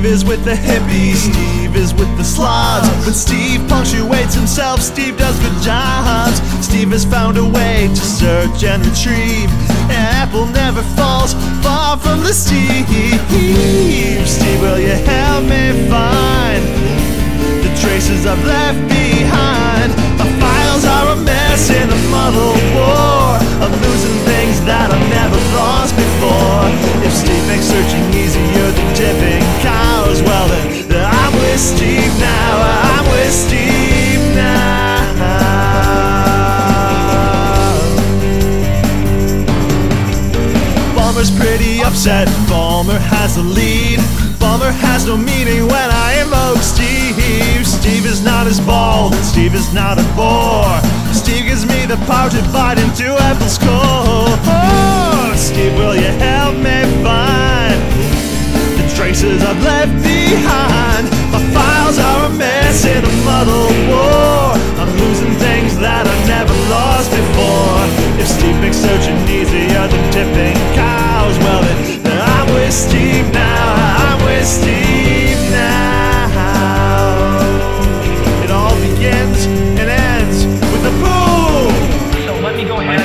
is with the hippies, Steve is with the slobs. When Steve punctuates himself, Steve does good jobs. Steve has found a way to search and retrieve. Apple never falls far from the Steve. Steve, will you help me find the traces I've left behind? My files are a mess in a muddled war. I'm losing things that I've never lost before. If Steve makes searching easier than tipping cows, well then I'm with Steve now. I'm with Steve now. Balmer's pretty upset. Balmer has the lead. Balmer has no meaning when I invoke Steve. Steve is not as bald, and Steve is not a bore. Steve gives me the power to bite into Apple's core. Oh, Steve, will you help me find the traces I've left behind? My files are a mess in a muddled war. I'm losing things that I've never lost before. If Steve makes searching easier than tipping cows, well then I'm with Steve now. I'm with Steve now. It all begins and ends with a boom. So let me go ahead